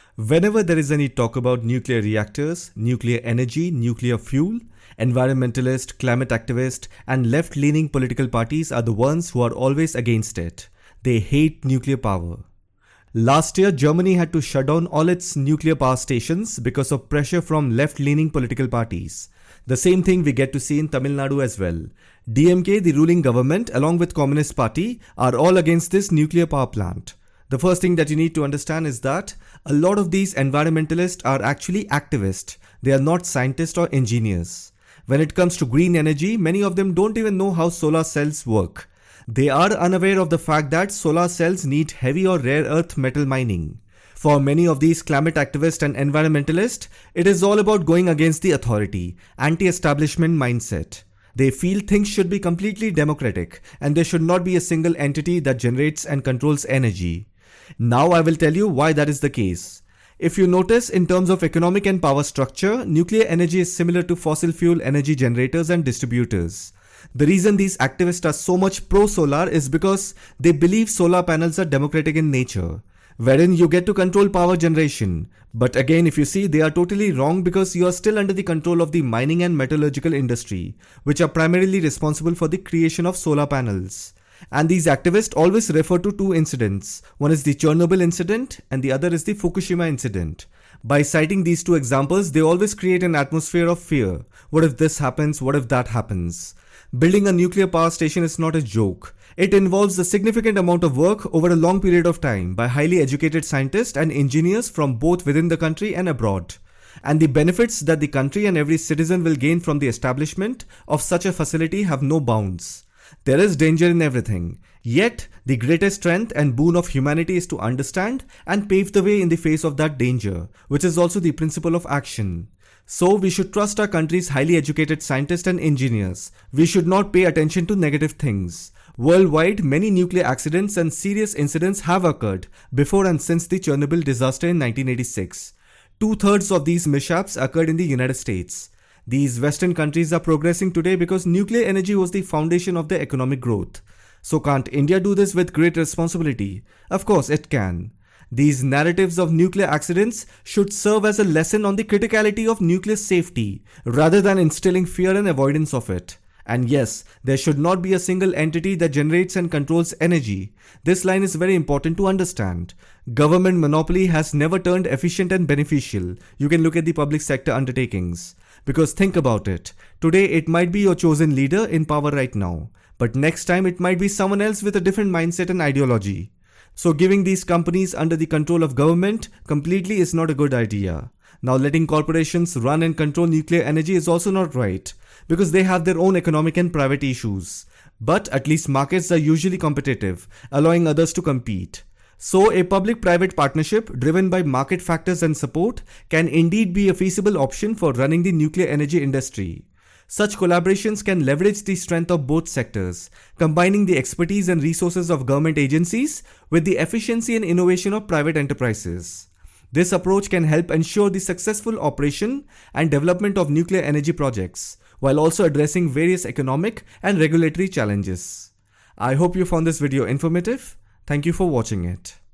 Whenever there is any talk about nuclear reactors, nuclear energy, nuclear fuel, environmentalist, climate activist, and left-leaning political parties are the ones who are always against it. They hate nuclear power. Last year, Germany had to shut down all its nuclear power stations because of pressure from left-leaning political parties. The same thing we get to see in Tamil Nadu as well. DMK, the ruling government, along with Communist Party, are all against this nuclear power plant. The first thing that you need to understand is that a lot of these environmentalists are actually activists. They are not scientists or engineers. When it comes to green energy, many of them don't even know how solar cells work. They are unaware of the fact that solar cells need heavy or rare earth metal mining. For many of these climate activists and environmentalists, it is all about going against the authority, anti-establishment mindset. They feel things should be completely democratic and there should not be a single entity that generates and controls energy. Now I will tell you why that is the case. If you notice, in terms of economic and power structure, nuclear energy is similar to fossil fuel energy generators and distributors. The reason these activists are so much pro-solar is because they believe solar panels are democratic in nature, wherein you get to control power generation. But again, if you see, they are totally wrong because you are still under the control of the mining and metallurgical industry, which are primarily responsible for the creation of solar panels. And these activists always refer to two incidents. One is the Chernobyl incident and the other is the Fukushima incident. By citing these two examples, they always create an atmosphere of fear. What if this happens? What if that happens? Building a nuclear power station is not a joke. It involves a significant amount of work over a long period of time by highly educated scientists and engineers from both within the country and abroad. And the benefits that the country and every citizen will gain from the establishment of such a facility have no bounds. There is danger in everything. Yet, the greatest strength and boon of humanity is to understand and pave the way in the face of that danger, which is also the principle of action. So, we should trust our country's highly educated scientists and engineers. We should not pay attention to negative things. Worldwide, many nuclear accidents and serious incidents have occurred before and since the Chernobyl disaster in 1986. 2/3 of these mishaps occurred in the United States. These Western countries are progressing today because nuclear energy was the foundation of their economic growth. So can't India do this with great responsibility? Of course it can. These narratives of nuclear accidents should serve as a lesson on the criticality of nuclear safety rather than instilling fear and avoidance of it. And yes, there should not be a single entity that generates and controls energy. This line is very important to understand. Government monopoly has never turned efficient and beneficial. You can look at the public sector undertakings. Because think about it. Today it might be your chosen leader in power right now. But next time it might be someone else with a different mindset and ideology. So giving these companies under the control of government completely is not a good idea. Now letting corporations run and control nuclear energy is also not right, because they have their own economic and private issues. But at least markets are usually competitive, allowing others to compete. So a public-private partnership driven by market factors and support can indeed be a feasible option for running the nuclear energy industry. Such collaborations can leverage the strength of both sectors, combining the expertise and resources of government agencies with the efficiency and innovation of private enterprises. This approach can help ensure the successful operation and development of nuclear energy projects, while also addressing various economic and regulatory challenges. I hope you found this video informative. Thank you for watching it.